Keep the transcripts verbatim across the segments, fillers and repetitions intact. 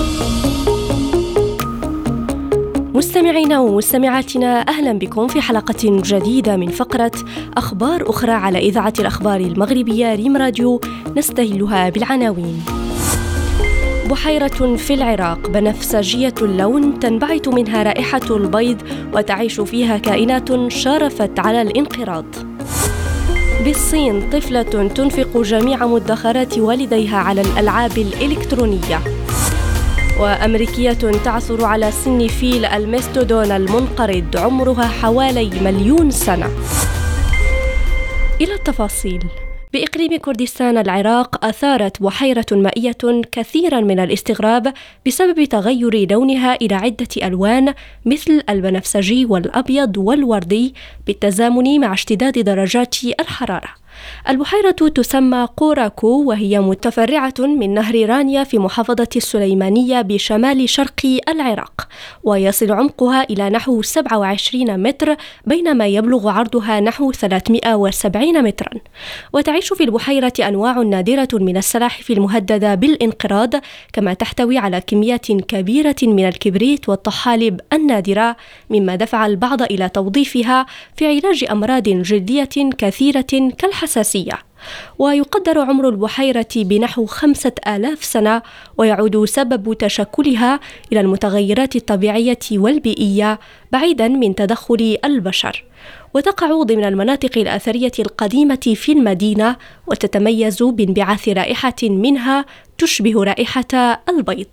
مستمعينا ومستمعاتنا، أهلا بكم في حلقة جديدة من فقرة أخبار أخرى على إذاعة الأخبار المغربية ريم راديو، نستهلها بالعناوين. بحيرة في العراق بنفسجية اللون تنبعث منها رائحة البيض وتعيش فيها كائنات شارفت على الانقراض. بالصين طفلة تنفق جميع مدخرات والديها على الألعاب الإلكترونية. وأمريكية تعثر على سن فيل المستودون المنقرض عمرها حوالي مليون سنة. إلى التفاصيل. بإقليم كردستان العراق أثارت بحيرة مائية كثيرا من الاستغراب بسبب تغير لونها إلى عدة ألوان مثل البنفسجي والأبيض والوردي بالتزامن مع اشتداد درجات الحرارة. البحيرة تسمى قوراكو، وهي متفرعة من نهر رانيا في محافظة السليمانية بشمال شرق العراق، ويصل عمقها إلى نحو سبعة وعشرين متر بينما يبلغ عرضها نحو ثلاثمائة وسبعين مترا. وتعيش في البحيرة أنواع نادرة من السلاحف المهددة بالانقراض، كما تحتوي على كميات كبيرة من الكبريت والطحالب النادرة، مما دفع البعض إلى توظيفها في علاج أمراض جلدية كثيرة كالحساسية. ويقدر عمر البحيرة بنحو خمسة آلاف سنة، ويعود سبب تشكلها إلى المتغيرات الطبيعية والبيئية بعيدا من تدخل البشر. وتقع ضمن المناطق الأثرية القديمة في المدينة، وتتميز بانبعاث رائحة منها تشبه رائحة البيض.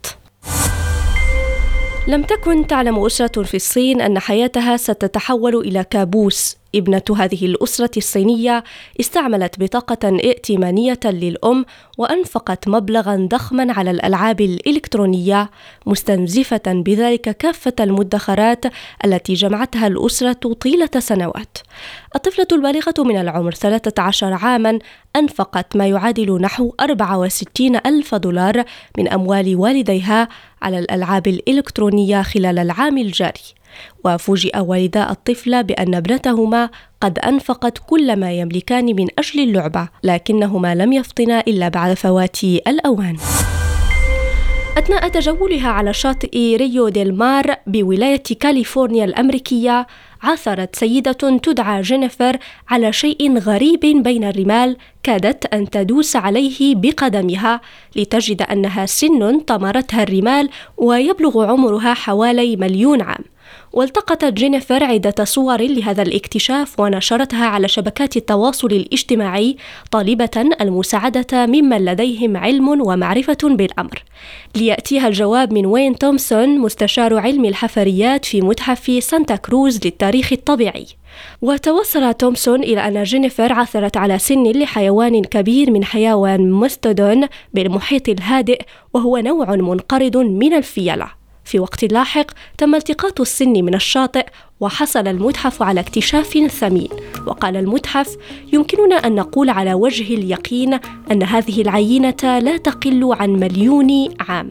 لم تكن تعلم أسرة في الصين أن حياتها ستتحول إلى كابوس. ابنة هذه الأسرة الصينية استعملت بطاقة ائتمانية للأم وأنفقت مبلغا ضخما على الألعاب الإلكترونية، مستنزفة بذلك كافة المدخرات التي جمعتها الأسرة طيلة سنوات. الطفلة البالغة من العمر ثلاثة عشر عاما أنفقت ما يعادل نحو أربعة وستين ألف دولار من أموال والديها على الألعاب الإلكترونية خلال العام الجاري. وفوجئ والدا الطفلة بأن ابنتهما قد أنفقت كل ما يملكان من أجل اللعبة، لكنهما لم يفطنا إلا بعد فوات الأوان. أثناء تجولها على شاطئ ريو ديل مار بولاية كاليفورنيا الأمريكية، عثرت سيدة تدعى جينيفر على شيء غريب بين الرمال كادت أن تدوس عليه بقدمها لتجد أنها سن طمرتها الرمال ويبلغ عمرها حوالي مليون عام. والتقطت جينيفر عدة صور لهذا الاكتشاف ونشرتها على شبكات التواصل الاجتماعي طالبة المساعدة ممن لديهم علم ومعرفة بالأمر. ليأتيها الجواب من وين تومسون، مستشار علم الحفريات في متحف سانتا كروز للتاريخ الطبيعي. وتوصل تومسون إلى أن جينيفر عثرت على سن لحيوان كبير من حيوان مستودون بالمحيط الهادئ، وهو نوع منقرض من الفيلة. في وقت لاحق تم التقاط السن من الشاطئ، وحصل المتحف على اكتشاف ثمين. وقال المتحف: يمكننا أن نقول على وجه اليقين أن هذه العينة لا تقل عن مليون عام.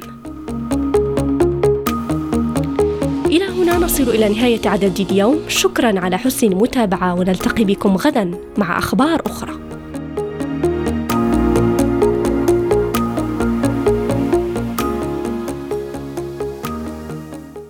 إلى هنا نصل إلى نهاية عدد اليوم. شكرا على حسن المتابعة، ونلتقي بكم غدا مع أخبار أخرى.